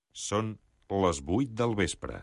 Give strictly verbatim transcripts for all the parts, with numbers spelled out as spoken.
Són les vuit del vespre.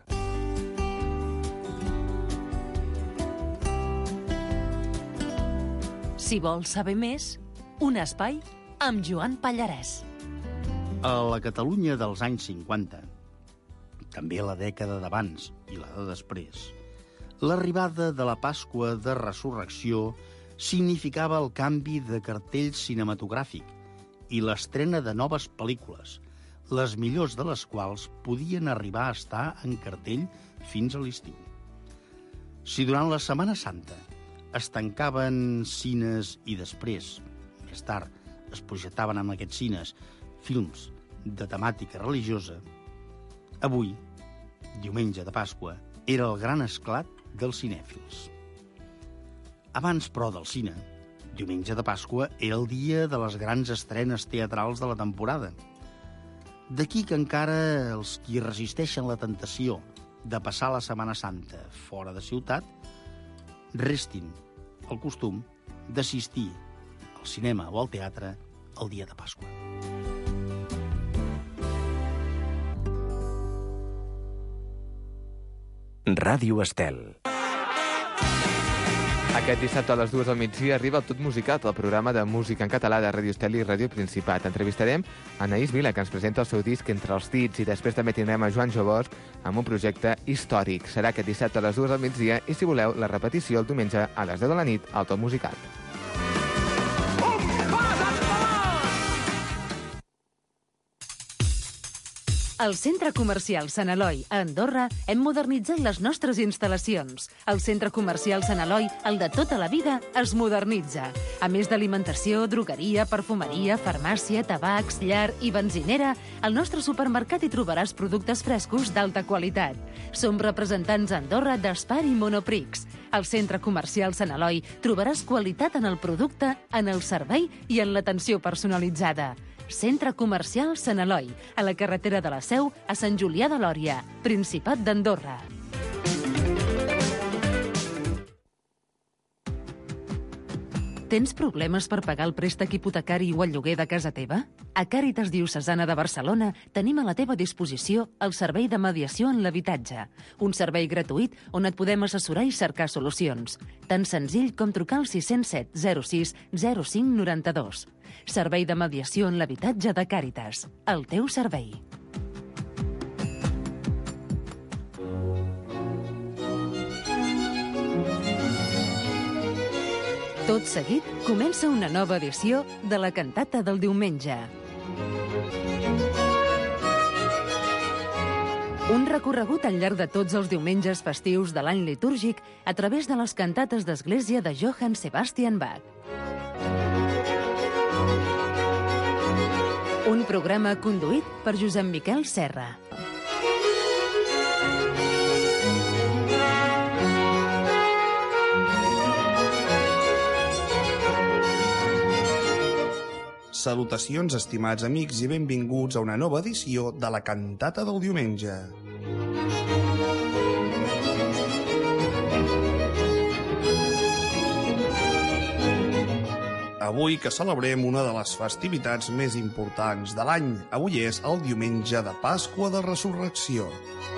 Si vols saber més, un espai amb Joan Pallarès. A la Catalunya dels anys cinquanta, també la dècada d'abans i la de després, l'arribada de la Pasqua de Resurrecció significava el canvi de cartell cinematogràfic i l'estrena de noves pel·lícules, les millors de les quals podien arribar a estar en cartell fins a l'estiu. Si durant la Setmana Santa es tancaven cines i després, més tard, es projectaven en aquests cines films de temàtica religiosa, avui, diumenge de Pasqua, era el gran esclat dels cinèfils. Abans, però, del cine, diumenge de Pasqua era el dia de les grans estrenes teatrals de la temporada. D'aquí que encara els qui resisteixen la tentació de passar la Setmana Santa fora de ciutat restin el costum d'assistir al cinema o al teatre el dia de Pasqua. Ràdio Estel. Aquest dissabte a les dues del migdia arriba el Tot Musicat, el programa de música en català de Ràdio Estel i Ràdio Principat. Entrevistarem a Anaïs Vila, que ens presenta el seu disc Entre els dits, i després també tindrem a Joan Jobos amb un projecte històric. Serà aquest dissabte a les dues del migdia i, si voleu, la repetició el diumenge a les deu de la nit al Tot Musicat. Al Centre Comercial Sant Eloi, a Andorra, hem modernitzat les nostres instal·lacions. El Centre Comercial Sant Eloi, el de tota la vida, es modernitza. A més d'alimentació, drogueria, perfumeria, farmàcia, tabacs, llar i benzinera, al nostre supermercat hi trobaràs productes frescos d'alta qualitat. Som representants a Andorra d'Espar i Monoprix. Al Centre Comercial Sant Eloi trobaràs qualitat en el producte, en el servei i en l'atenció personalitzada. Centre Comercial Sant Eloi, a la carretera de la Seu, a Sant Julià de Lòria, Principat d'Andorra. Tens problemes per pagar el préstec hipotecari o el lloguer de casa teva? A Càritas Diocesana de Barcelona tenim a la teva disposició el servei de mediació en l'habitatge, un servei gratuït on et podem assessorar i cercar solucions. Tan senzill com trucar al sis zero set zero sis zero cinc nou dos. Servei de mediació en l'habitatge de Càritas. El teu servei. Tot seguit, comença una nova edició de la cantata del diumenge. Un recorregut al llarg de tots els diumenges festius de l'any litúrgic a través de les cantates d'església de Johann Sebastian Bach. Un programa conduït per Josep Miquel Serra. Salutacions, estimats amics, i benvinguts a una nova edició de la cantata del diumenge. Avui que celebrem una de les festivitats més importants de l'any. Avui és el diumenge de Pasqua de Resurrecció.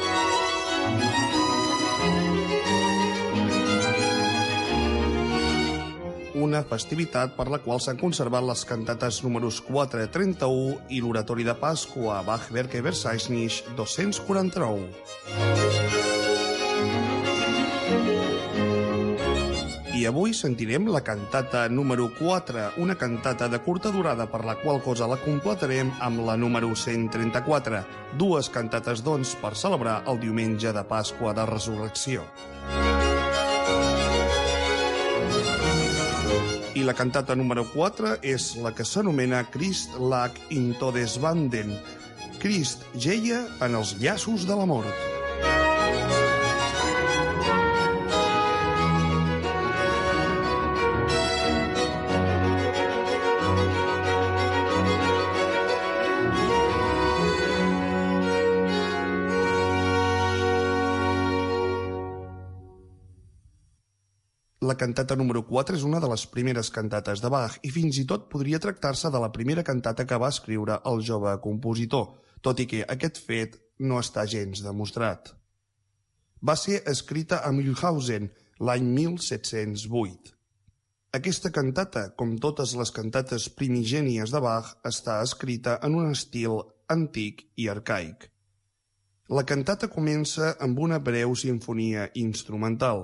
Una festivitat per la qual s'han conservat les cantates números quatre trenta-u i l'oratori de Pasqua Bach-Werke Versailles dos-cents quaranta-nou. I avui sentirem la cantata número quatre, una cantata de curta durada per la qual cosa la completarem amb la número cent trenta-quatre, dues cantates, doncs, per celebrar el diumenge de Pasqua de Resurrecció. I la cantata número quatre és la que s'anomena Christ lag in Todesbanden. Crist geia en els llaços de la mort. La cantata número quatre és una de les primeres cantates de Bach i fins i tot podria tractar-se de la primera cantata que va escriure el jove compositor. tot i que aquest fet no està gens demostrat. Va ser escrita a Mühlhausen l'any mil set-cents vuit. Aquesta cantata, com totes les cantates primigènies de Bach, està escrita en un estil antic i arcaic. La cantata comença amb una breu sinfonia instrumental.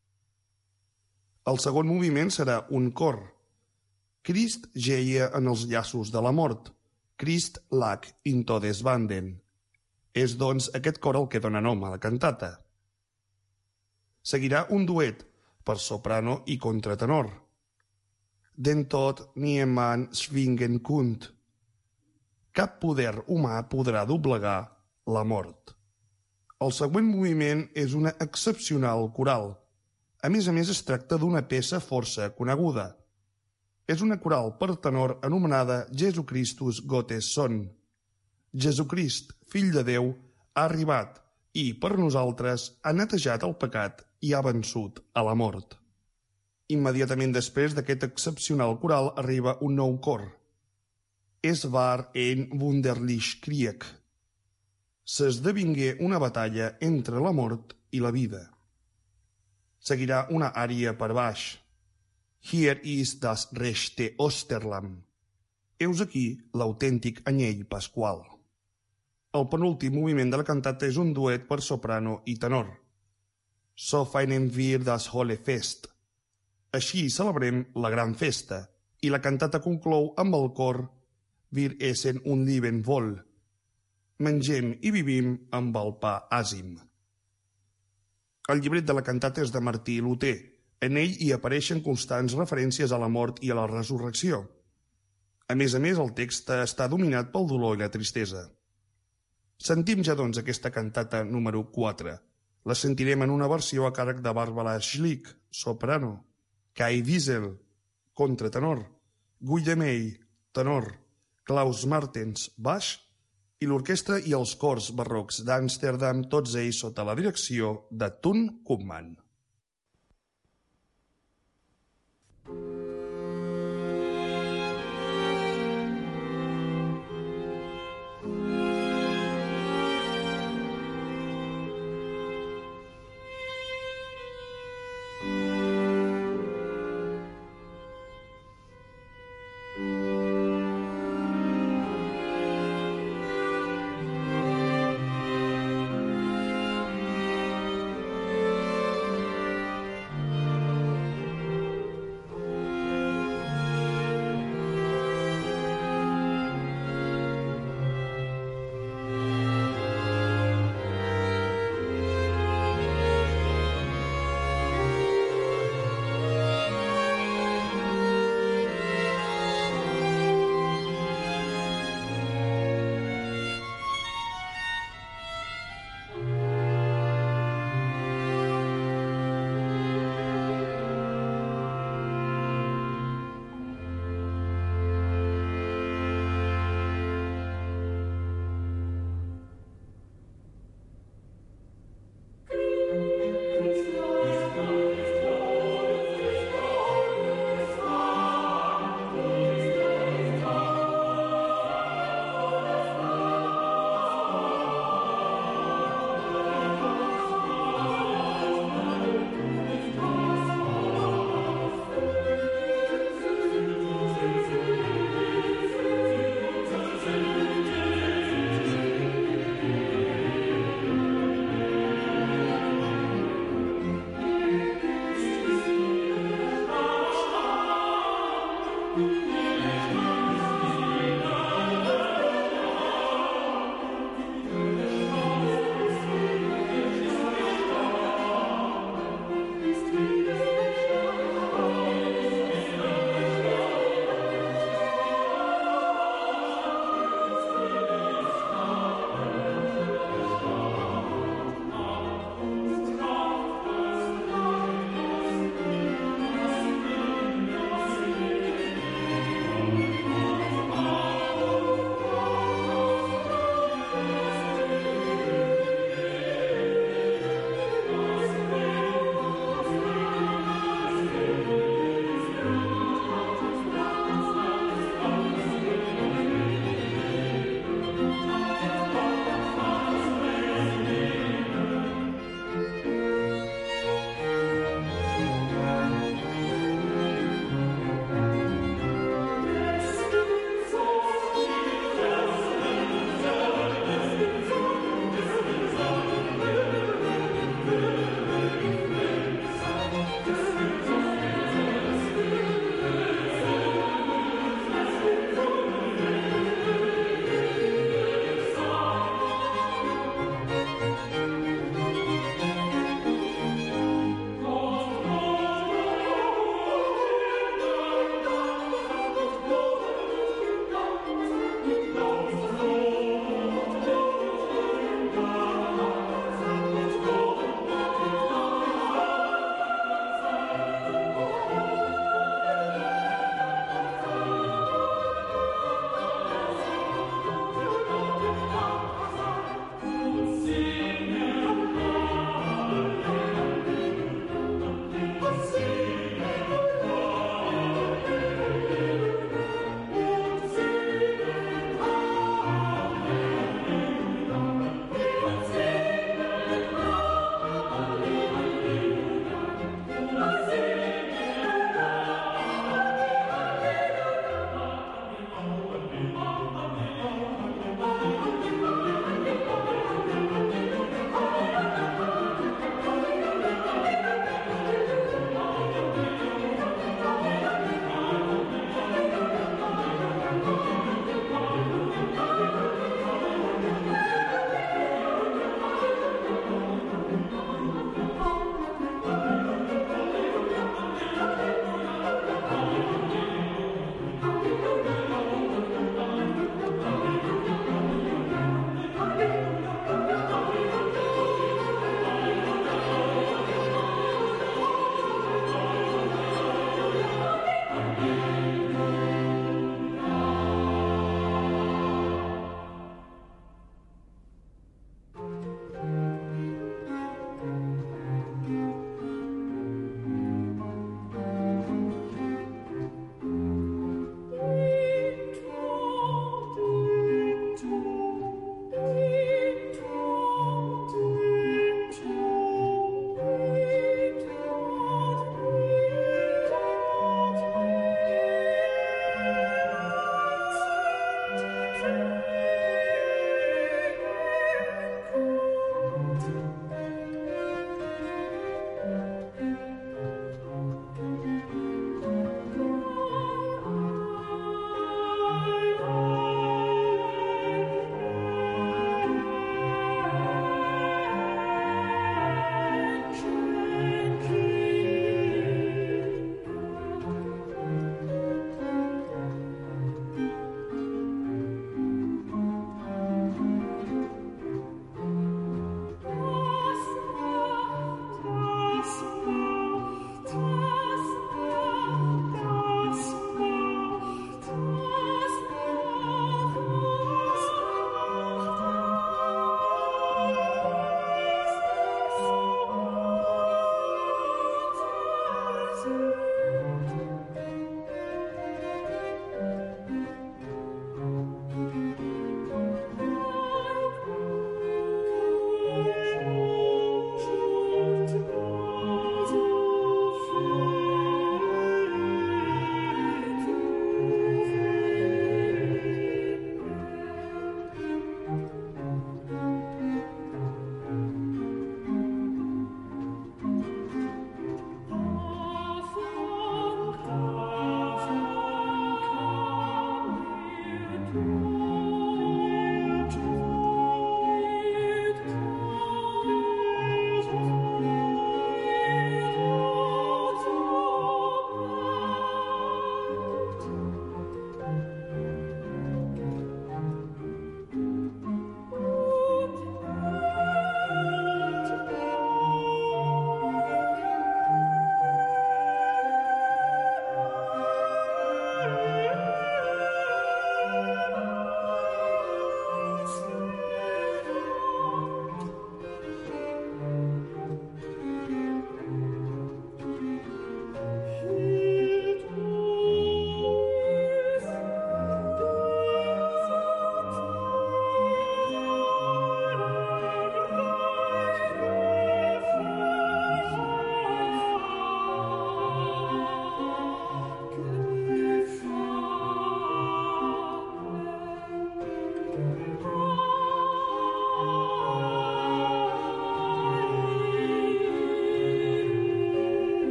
El segon moviment serà un cor. Crist geia en els llaços de la mort. Crist lag in Todesbanden. És, doncs, aquest cor el que dona nom a la cantata. Seguirà un duet per soprano i contratenor. Den Tod niemand zwingen kunt. Cap poder humà podrà doblegar la mort. El següent moviment és una excepcional coral. A més a més, es tracta d'una peça força coneguda. És una coral per tenor anomenada Jesu Christus Gottes Son. Jesucrist, fill de Déu, ha arribat i, per nosaltres, ha netejat el pecat i ha vençut a la mort. Immediatament després d'aquest excepcional coral arriba un nou cor. Es war ein wunderlich Krieg. S'esdevingué una batalla entre la mort i la vida. Seguirà una ària per baix. Hier ist das rechte Osterlamm. Heus aquí l'autèntic anyell pasqual. El penúltim moviment de la cantata és un duet per soprano i tenor. So feiern wir das hohe Fest. Així celebrem la gran festa, i la cantata conclou amb el cor Wir essen und leben wohl. Mengem i vivim amb el pa àsim. El llibret de la cantata és de Martí Luter. En ell hi apareixen constants referències a la mort i a la resurrecció. A més a més, el text està dominat pel dolor i la tristesa. Sentim ja, doncs, aquesta cantata número quatre. La sentirem en una versió a càrrec de Barbara Schlick, soprano, Kai Wiesel, contratenor, Guillemey, tenor, Klaus Martens, baix, i l'orquestra i els cors barrocs d'Amsterdam, tots ells sota la direcció de Thun Koopman.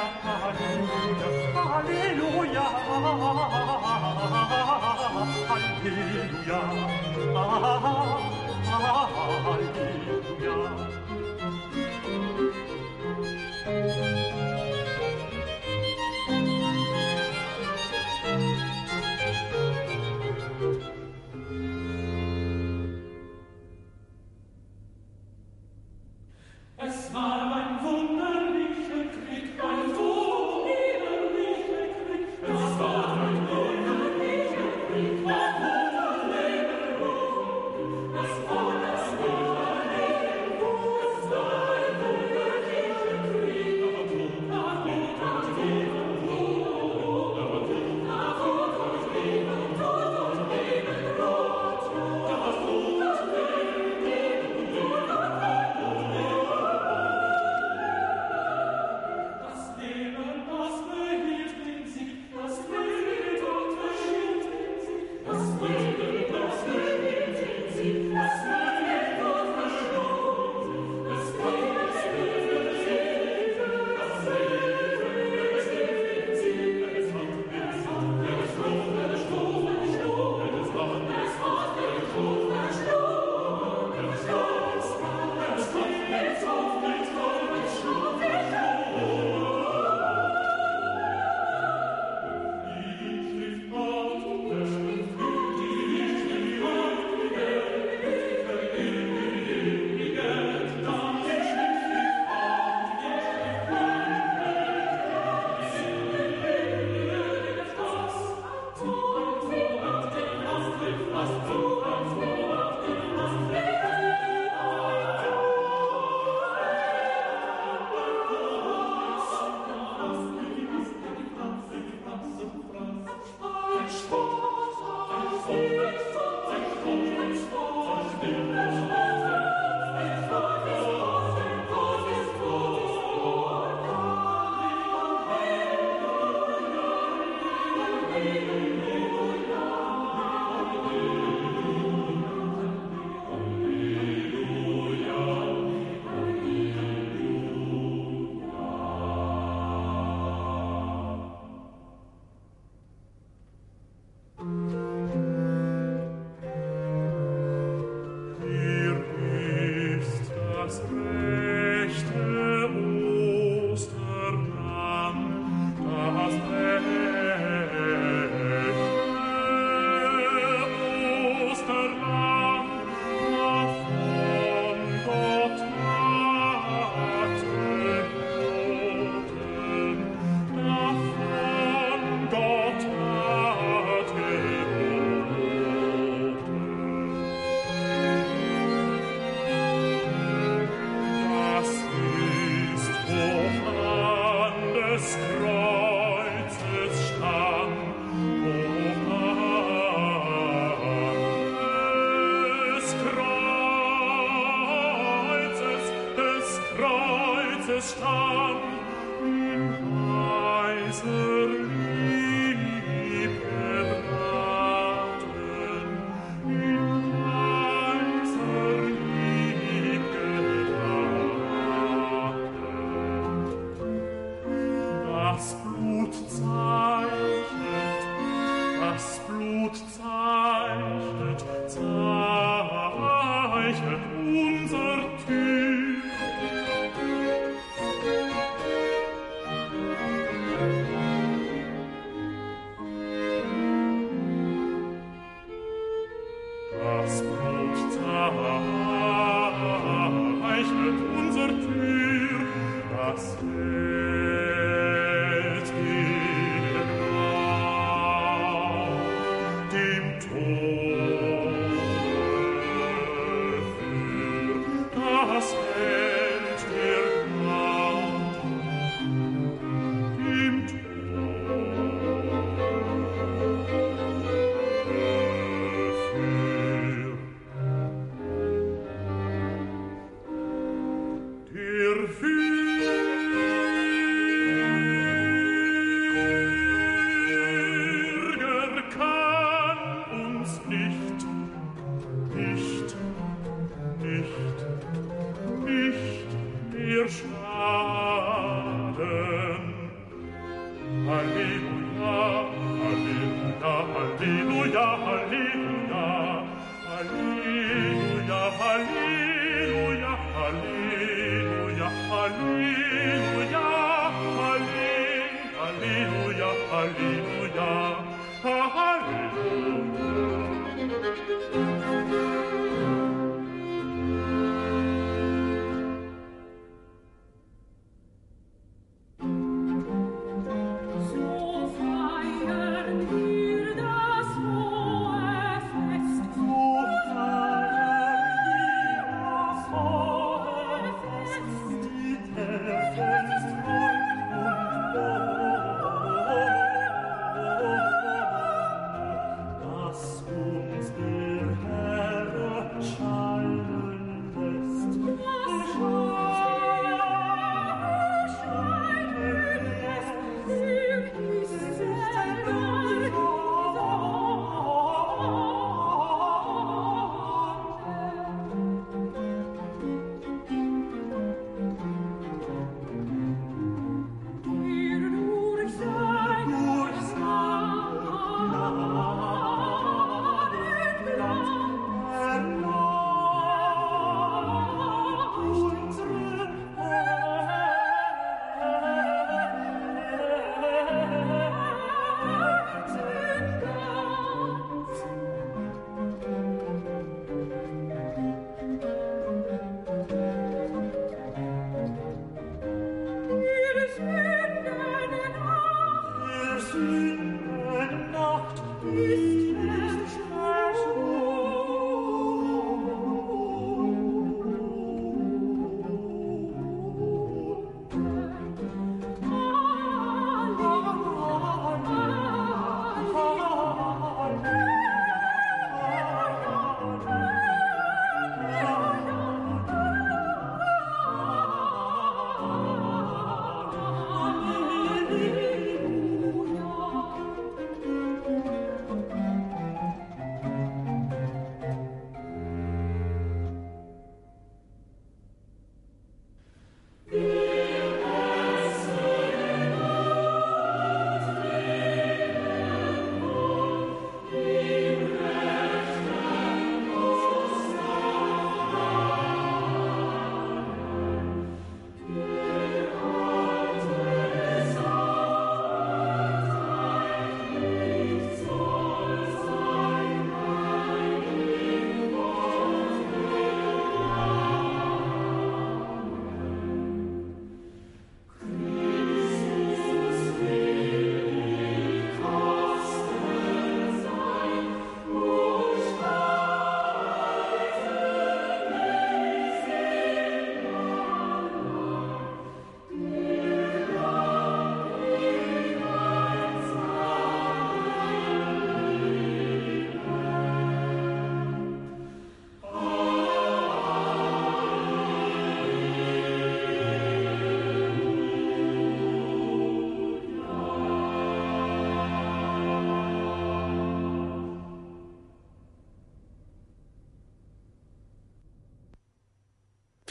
Nicht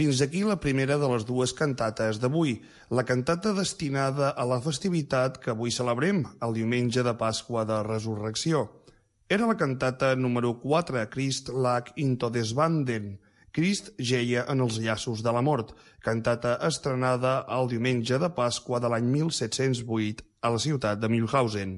Fins aquí la primera de les dues cantates d'avui, la cantata destinada a la festivitat que avui celebrem, el diumenge de Pasqua de Resurrecció. Era la cantata número quatre, Christ lag in Todesbanden, Crist geia en els llaços de la mort, cantata estrenada el diumenge de Pasqua de l'any mil set-cents vuit a la ciutat de Mühlhausen.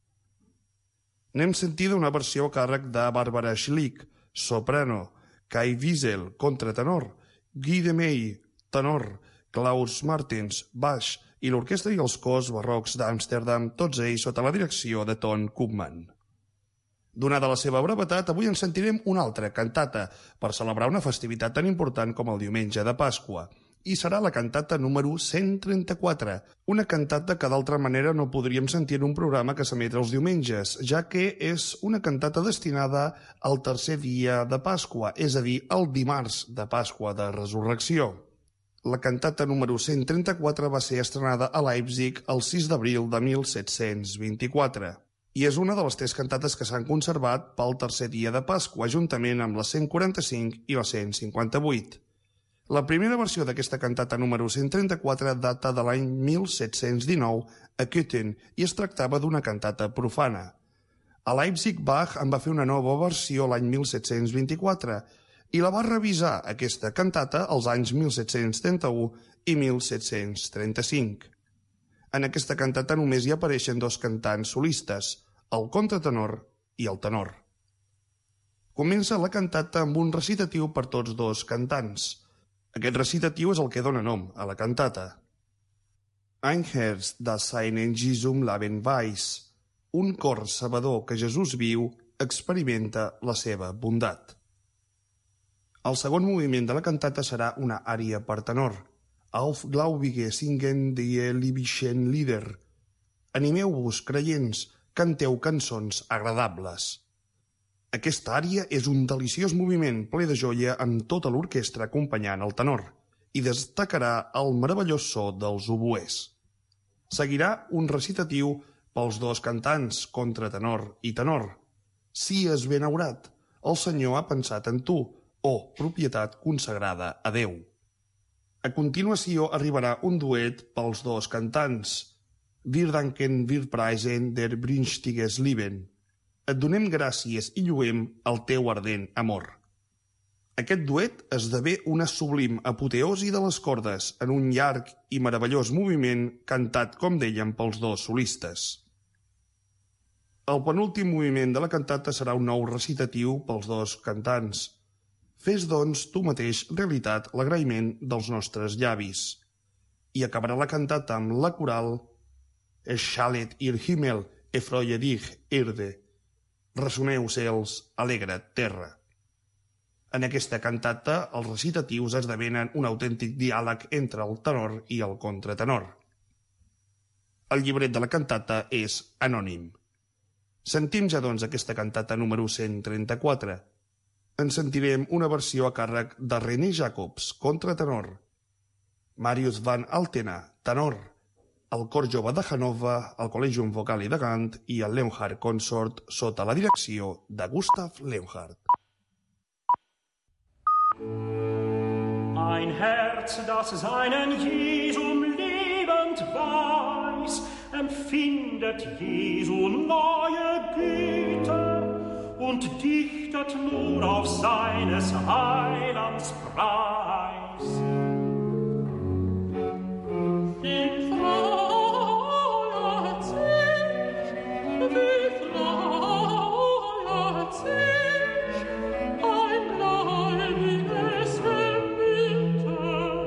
N'hem sentida una versió a càrrec de Barbara Schlick, soprano, Kai Wiesel, contratenor, Guy de May, tenor, Klaus Martens, baix, i l'orquestra i els cors barrocs d'Amsterdam, tots ells sota la direcció de Ton Koopman. Donada la seva brevetat, avui en sentirem una altra cantata per celebrar una festivitat tan important com el diumenge de Pasqua, i serà la cantata número cent trenta-quatre, una cantata que d'altra manera no podríem sentir en un programa que s'emet els diumenges, ja que és una cantata destinada al tercer dia de Pasqua, és a dir, el dimarts de Pasqua de Resurrecció. La cantata número cent trenta-quatre va ser estrenada a Leipzig el sis d'abril de mil set-cents vint-i-quatre. I és una de les tres cantates que s'han conservat pel tercer dia de Pasqua, juntament amb la cent quaranta-cinc i la cent cinquanta-vuit. La primera versió d'aquesta cantata número cent trenta-quatre data de l'any mil set-cents dinou a Köthen i es tractava d'una cantata profana. A Leipzig, Bach en va fer una nova versió l'any mil set-cents vint-i-quatre i la va revisar, aquesta cantata, als anys mil set-cents trenta-u i mil set-cents trenta-cinc. En aquesta cantata només hi apareixen dos cantants solistes, el contratenor i el tenor. Comença la cantata amb un recitatiu per tots dos cantants. Aquest recitatiu és el que dona nom a la cantata. Ein Herz, das seinen Jesum Leben weiß. Un cor sabedor que Jesús viu experimenta la seva bondat. El segon moviment de la cantata serà una ària per tenor. Auf Glaubige singen die lieblichen Lieder. Animeu-vos, creients, canteu cançons agradables. Aquesta ària és un deliciós moviment ple de joia amb tota l'orquestra acompanyant el tenor i destacarà el meravellós so dels oboès. Seguirà un recitatiu pels dos cantants, contratenor i tenor. Sies benaurat, el Senyor ha pensat en tu, o propietat consagrada a Déu. A continuació arribarà un duet pels dos cantants, Wir danken, wir preisen der brünstiges Leben. Et donem gràcies i lluem el teu ardent amor. Aquest duet esdevé una sublim apoteosi de les cordes en un llarg i meravellós moviment cantat, com dèiem, pels dos solistes. El penúltim moviment de la cantata serà un nou recitatiu pels dos cantants. Fes, doncs, tu mateix realitat l'agraïment dels nostres llavis. I acabarà la cantata amb la coral Es schallet ihr Himmel, erfreue dich, Erde. Ressoneu, cels, alegra't, terra. En aquesta cantata, els recitatius esdevenen un autèntic diàleg entre el tenor i el contratenor. El llibret de la cantata és anònim. Sentim ja, doncs, aquesta cantata número cent trenta-quatre. En sentirem una versió a càrrec de René Jacobs, contratenor, Marius van Altena, tenor, el cor jove de Hannover, el Collegium Vocali de Gant i el Leonhardt Consort sota la direcció de Gustav Leonhardt. Ein Herz, das seinen Jesum lebend weiß, empfindet Jesu neue Güte und dichtet nur auf seines Heilands Preis. Wie freut sich, wie freut sich ein gläubiges Gemüte.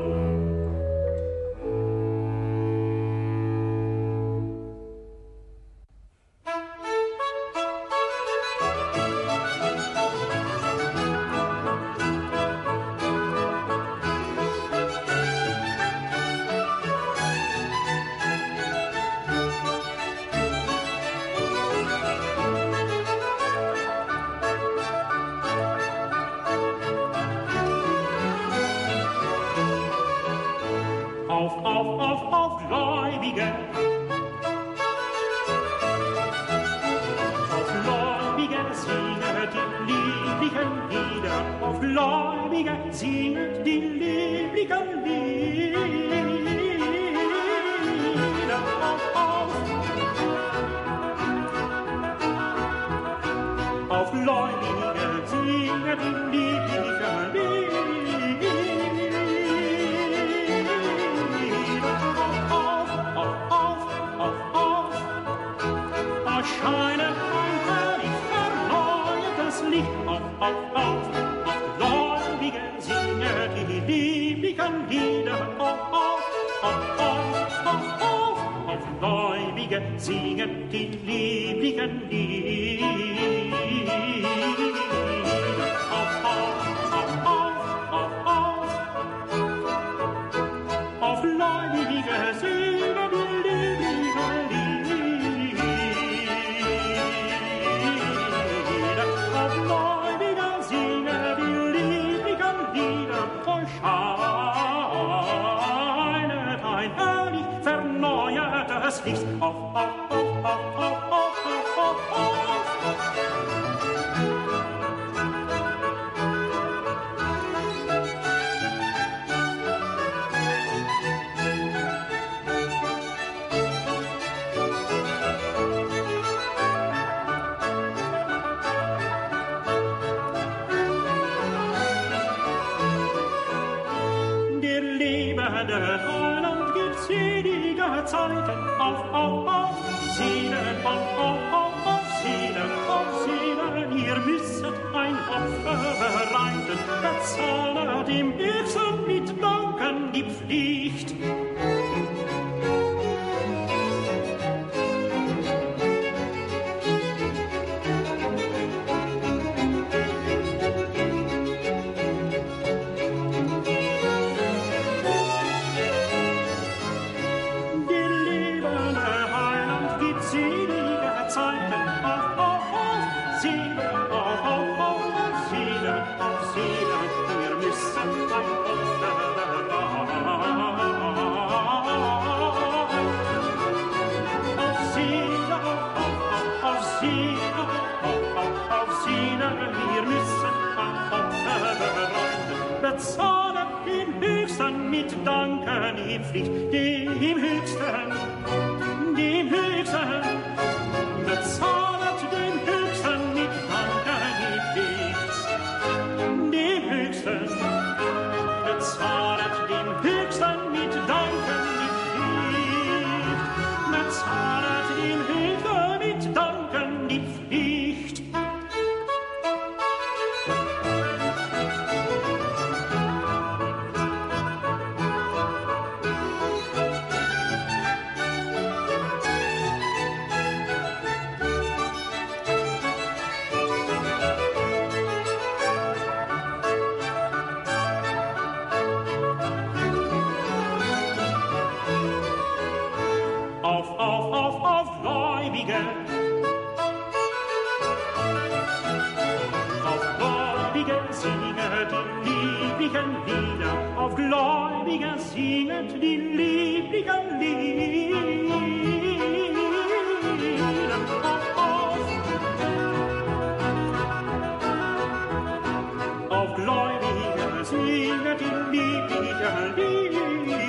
Auf, auf, auf, auf, Gläubige! Auf Gläubige, singe die lieblichen Lieder. Auf Gläubige, Gläubige singet die liebligen Lieder. Auf, auf Gläubige singet die liebligen Lieder. Auf, auf, auf, auf, auf, erscheine ein herrlich erneuertes Licht. Auf, auf, auf, auf Gläubige singet die liebligen Lieder. Auf, auf, auf, auf, auf, auf, auf Gläubige singet die liebligen Lieder. Auf, auf, auf, auf, auf, auf, auf Gläubige singet die liebligen Lieder. Auf Gläubige singet die liebligen Lieder. Und scheinet ein herrlich verneuertes Licht. Auf, auf, auf, auf, auf, auf, auf, auf, auf. Der lebende Heiland gibt selige Zeiten. Auf, auf, auf, Seelen, auf, auf, auf, auf, Seelen, auf, Seelen. Ihr müsset ein Opfer bereiten, bezahlet dem Höchsten mit Danken die Pflicht. Der lebende Heiland gibt selige Zeiten. Auf, auf, auf, Seelen, auf, auf, auf, auf, Seelen, auf, Seelen. Ihr müsset ein Opfer bereiten. Auf Seelen, auf, auf, auf, auf Seelen, auf, auf, auf Seelen. Ihr müsset ein Opfer bereiten. Bezahlet dem Höchsten mit Danken die Pflicht. Dem Höchsten, dem Höchsten. Bezahlet dem Höchsten mit Danken die Pflicht. Dem Höchsten. Bezahlet dem Höchsten mit Danken die Pflicht. Bezahlet dem Höchsten mit Danken die Pflicht. Auf, auf, auf, auf Gläubige. Auf Gläubige singet die liebligen Lieder. Auf Gläubige singet die liebligen Lieder. Auf, auf, auf Gläubige singet die liebligen Lieder.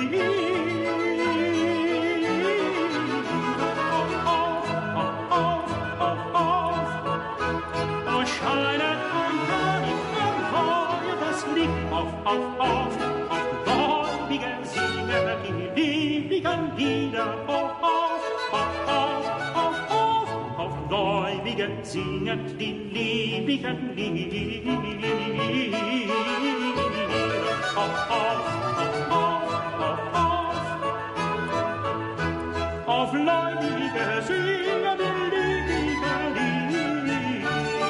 Erscheine ein herrlich erneuertes Licht. Auf, auf, auf, auf Gläubige singet die liebligen Lieder. Auf, auf, auf, auf, auf, auf, auf Gläubige singet die liebligen Lieder. Auf, auf, auf, auf, auf, auf, auf Gläubige singet die liebligen Lieder.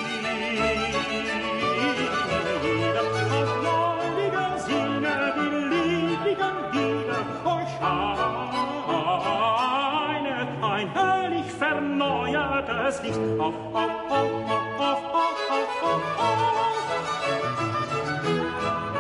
Auf Gläubige singet die liebligen Lieder. Oh, scheinet ein herrlich verneuertes Licht. Auf, auf, auf, auf, auf, auf, auf, auf, auf.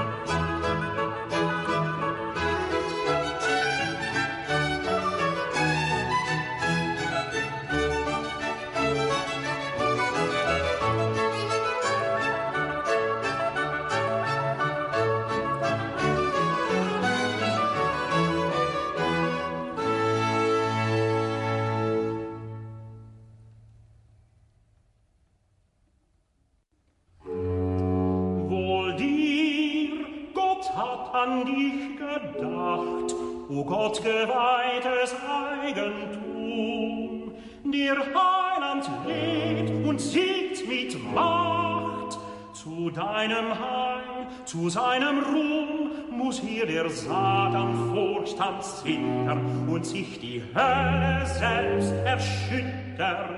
hat an dich gedacht, o Gott geweihtes Eigentum. Der Heiland lebt und siegt mit Macht. Zu deinem Heil, zu seinem Ruhm, muss hier der Satan furchtsamt zittern und sich die Hölle selbst erschüttern.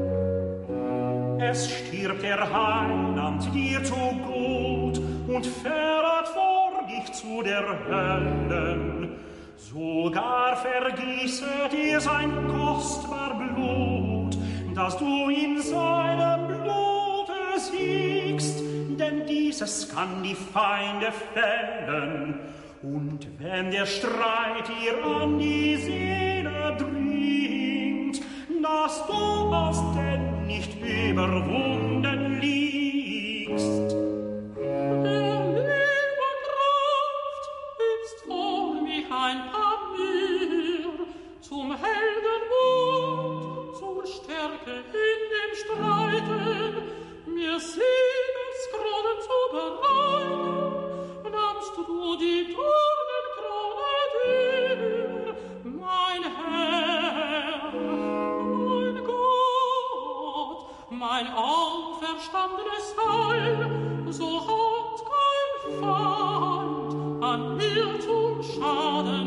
Es stirbt der Heiland dir zu gut und fährt vor dich zu der Hölle. Sogar vergießet ihr sein kostbar Blut, dass du in seinem Blute siegst, denn dieses kann die Feinde fällen. Und wenn der Streit ihr an die Seele dringt, dass du aus denn nicht überwunden liegst. Der liebe Kraft ist vor mich ein Papier, zum Heldenmut, zur Stärke in dem Streiten, mir Siegeskronen zu bereiten, nahmst du die Dornenkrone dir, mein Herr, mein Gott, mein auferstandenes Heil, so hat kein Feind an mir zum Schaden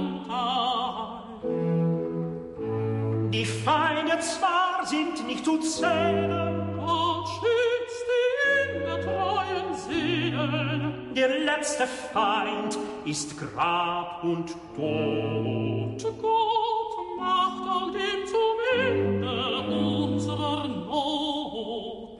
teil. Die Feinde zwar sind nicht zu zählen, Gott schützt die in der treuen Seelen, der letzte Feind ist Grab und Tod. Gott macht all dem zum Ende unserer Not.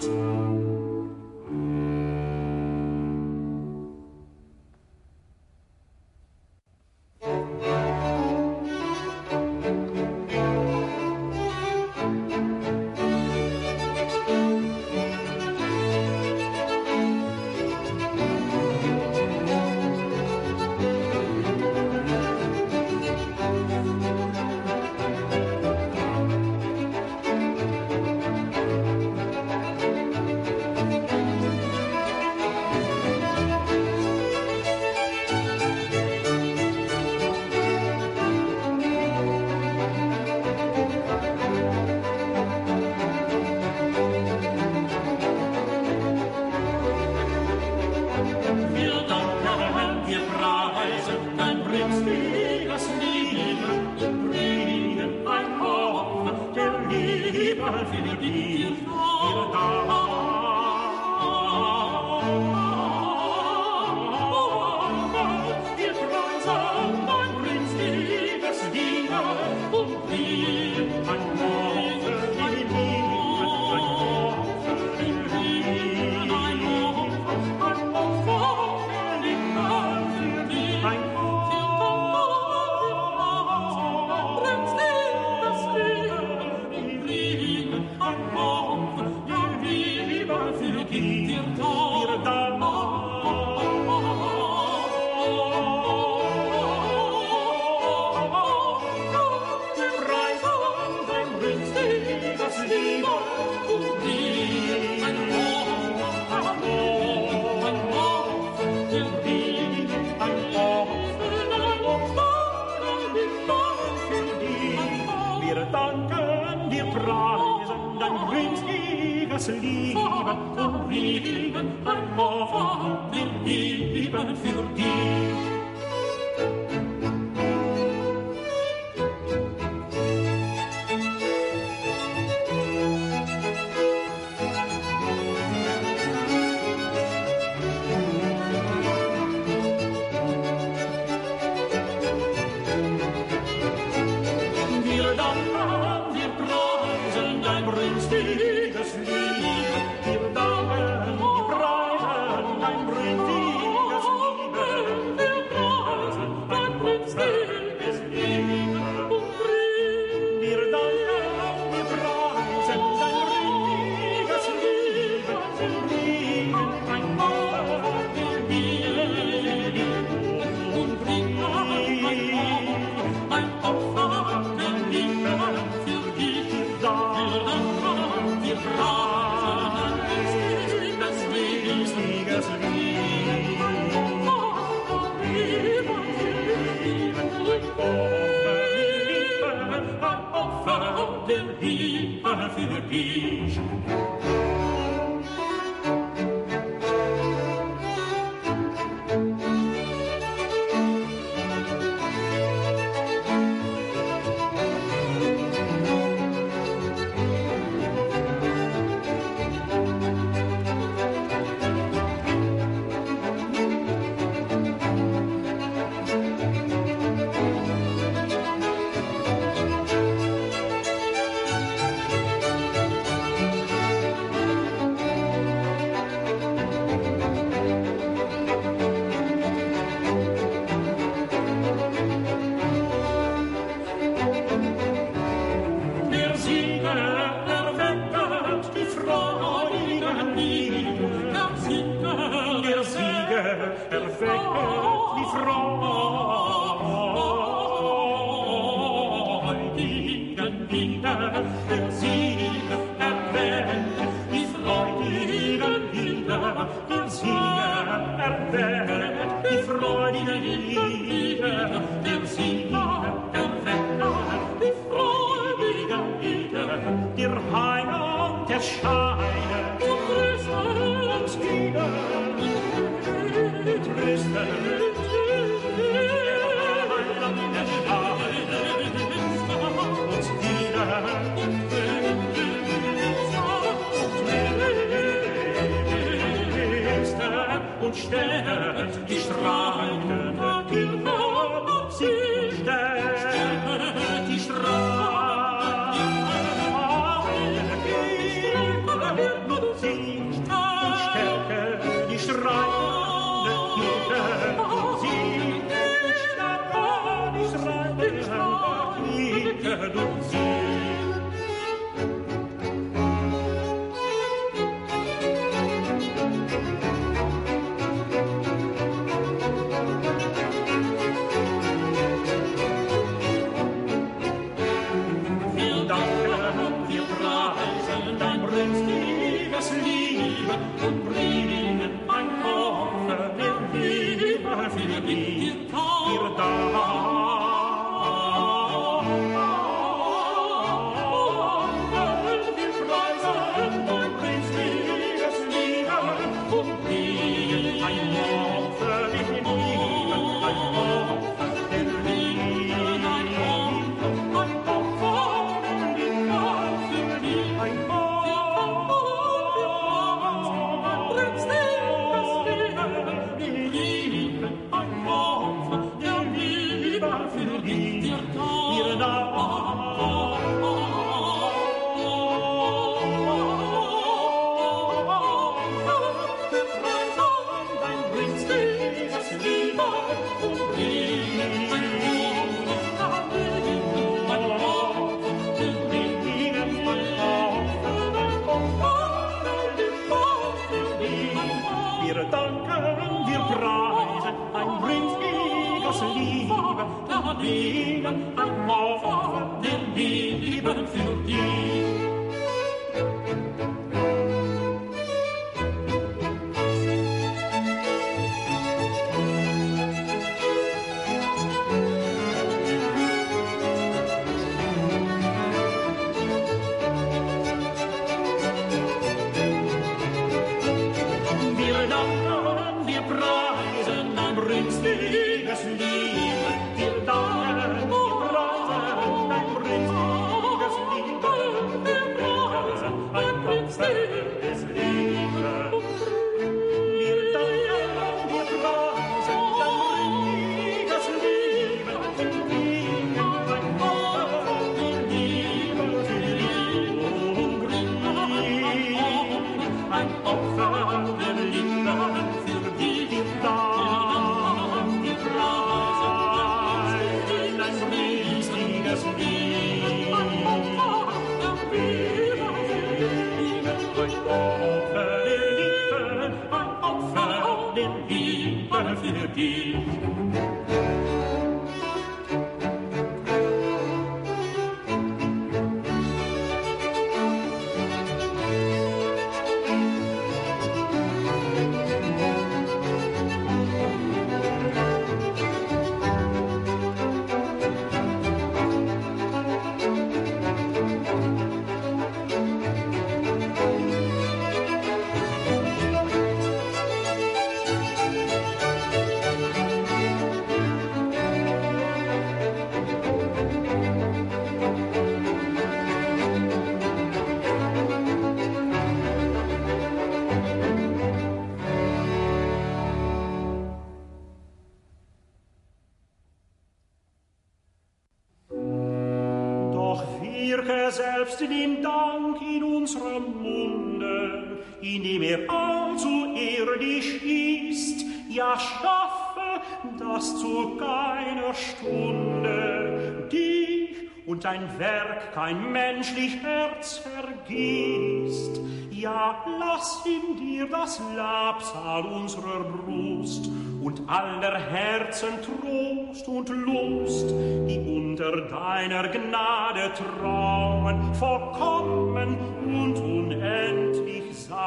Dein für dich. Für dich. selbst den Dank in unserem Munde, indem er allzu irdisch ist, ja schaffe, dass zu keiner Stunde dich und dein Werk kein menschlich Herz vergisst. Ja, lass in dir das Labsal unserer Brust und aller Herzen Trost und Lust, die unter deiner Gnade trauen, vollkommen und unendlich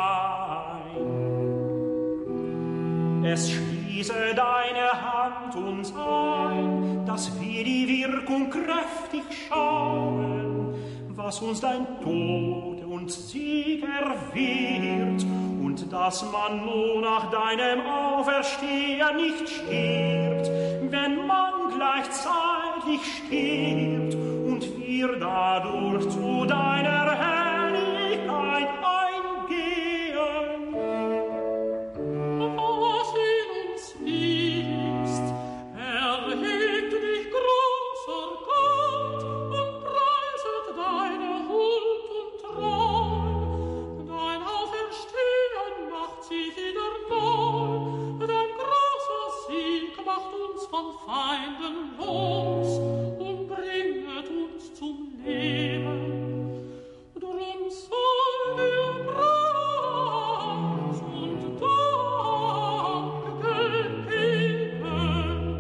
sein. Es schließe deine Hand uns ein, dass wir die Wirkung kräftig schauen, was uns dein Tod und Sieg erwirkt, und dass man nur nach deinem Auferstehen nicht stirbt, wenn man gleichzeitig stirbt und wir dadurch zu deiner Herrlichkeit eingehen. Was in uns ist, erhebt dich großer Gott und preiset deine Huld und Treu. Dein Auferstehen macht sie wieder neu, dein großer Sieg macht uns von Feinden los und bringet uns zum Leben. Drum soll dir Preis und Dank gegeben.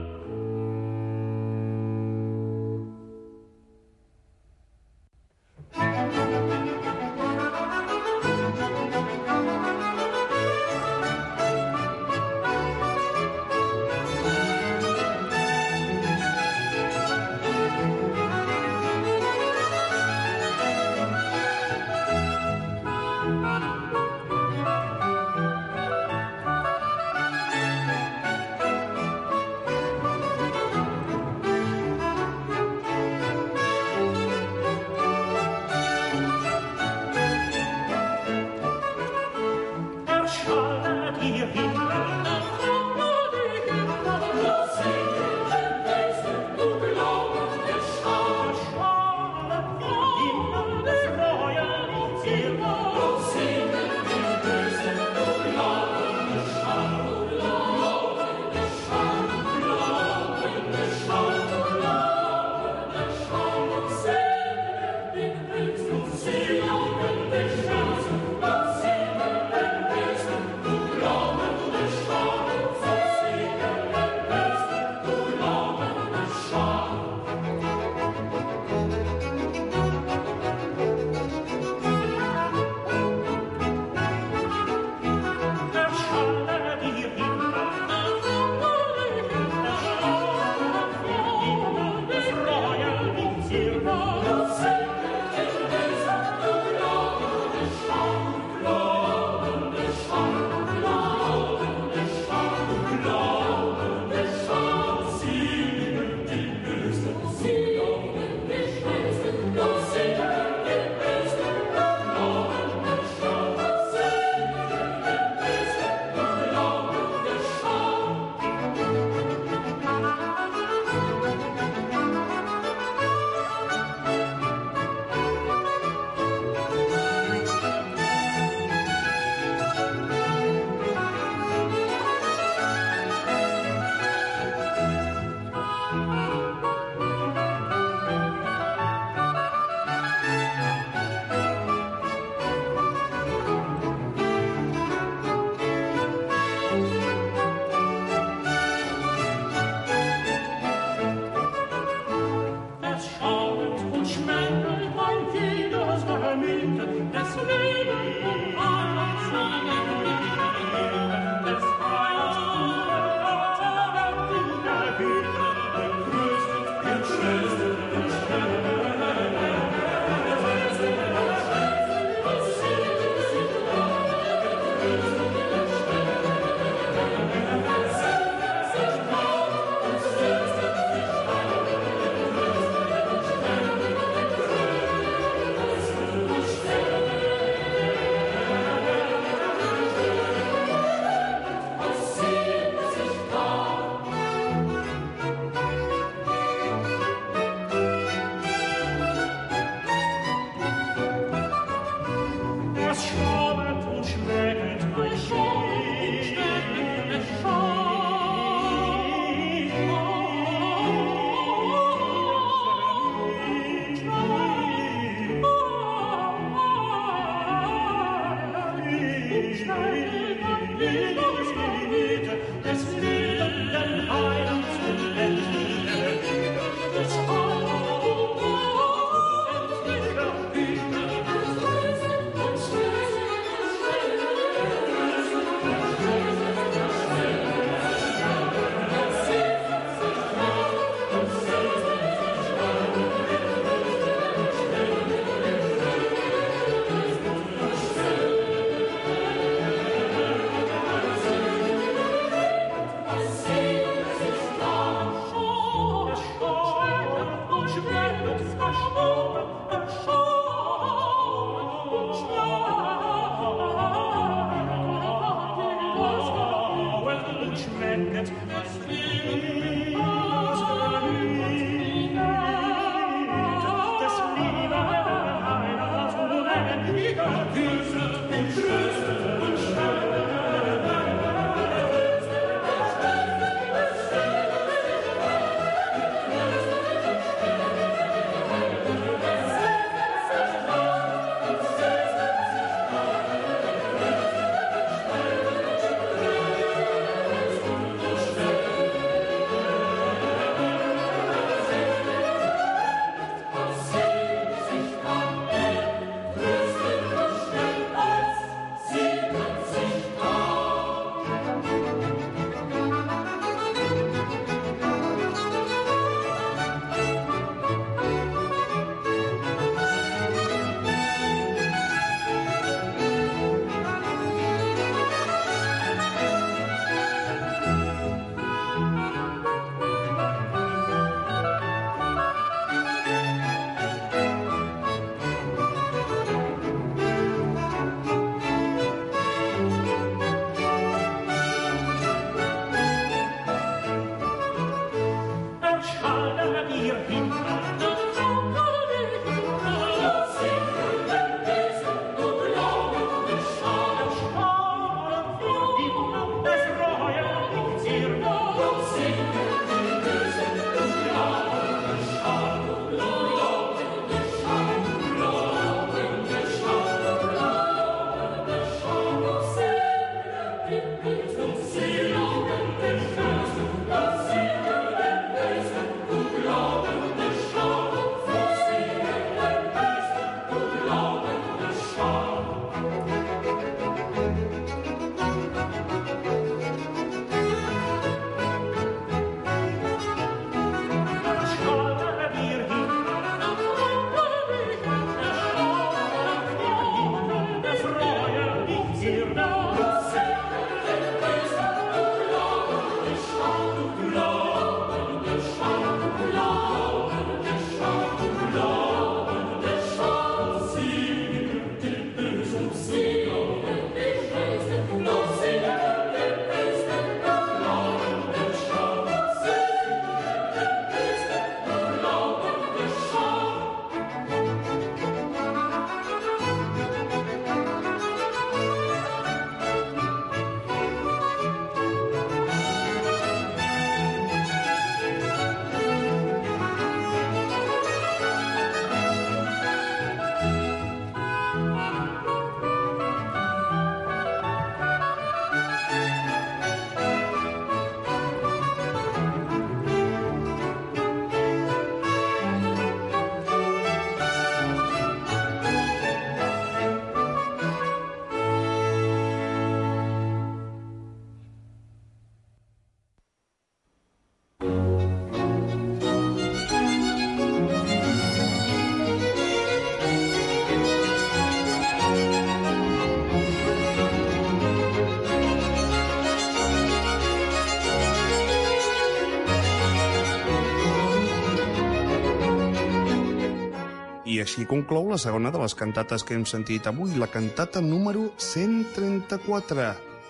I així conclou la segona de les cantates que hem sentit avui, la cantata número cent trenta-quatre.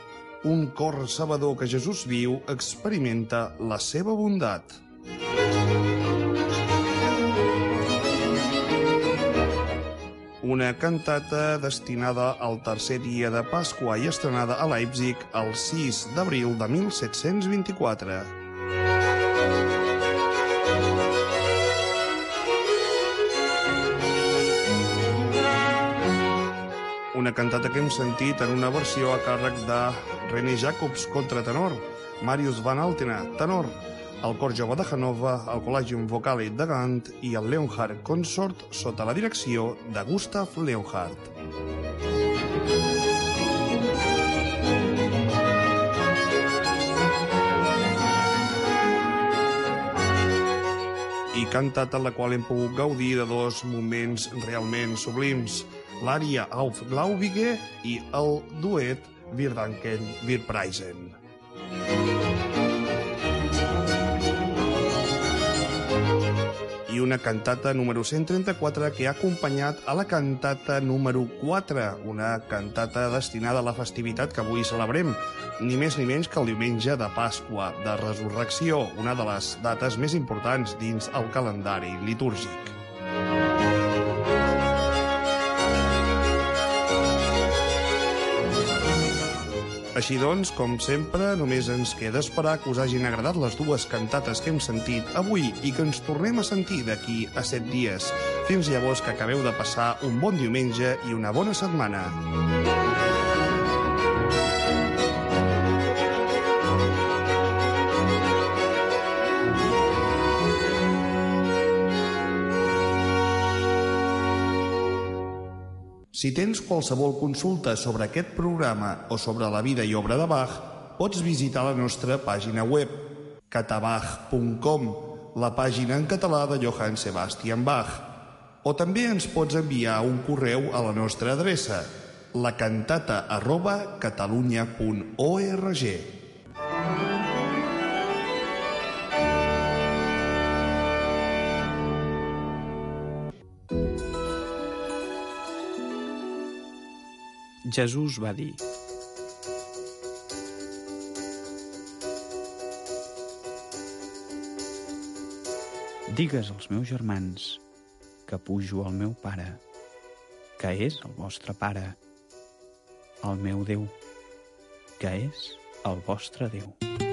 Un cor sabedor que Jesús viu experimenta la seva bondat. Una cantata destinada al tercer dia de Pasqua i estrenada a Leipzig el sis d'abril de mil set-cents vint-i-quatre. Una cantata que hem sentit en una versió a càrrec de René Jacobs, contratenor, Marius Van Altena, tenor, el Cor Jove de Hannover, el Collegium Vocale de Gant i el Leonhardt Consort sota la direcció de Gustav Leonhardt. I cantata en la qual hem pogut gaudir de dos moments realment sublims, l'ària Auf Glaubige i el duet Wir danken, wir preisen. I una cantata número cent trenta-quatre que ha acompanyat a la cantata número quatre, una cantata destinada a la festivitat que avui celebrem, ni més ni menys que el diumenge de Pasqua, de Resurrecció, una de les dates més importants dins el calendari litúrgic. Així doncs, com sempre, només ens queda esperar que us hagin agradat les dues cantates que hem sentit avui i que ens tornem a sentir d'aquí a set dies. Fins llavors que acabeu de passar un bon diumenge i una bona setmana. Si tens qualsevol consulta sobre aquest programa o sobre la vida i obra de Bach, pots visitar la nostra pàgina web, catabach punt com, la pàgina en català de Johann Sebastian Bach. O també ens pots enviar un correu a la nostra adreça, lacantata arroba catalunya punt org. Jesús va dir: Digues als meus germans que pujo al meu pare, que és el vostre pare, el meu Déu, que és el vostre Déu.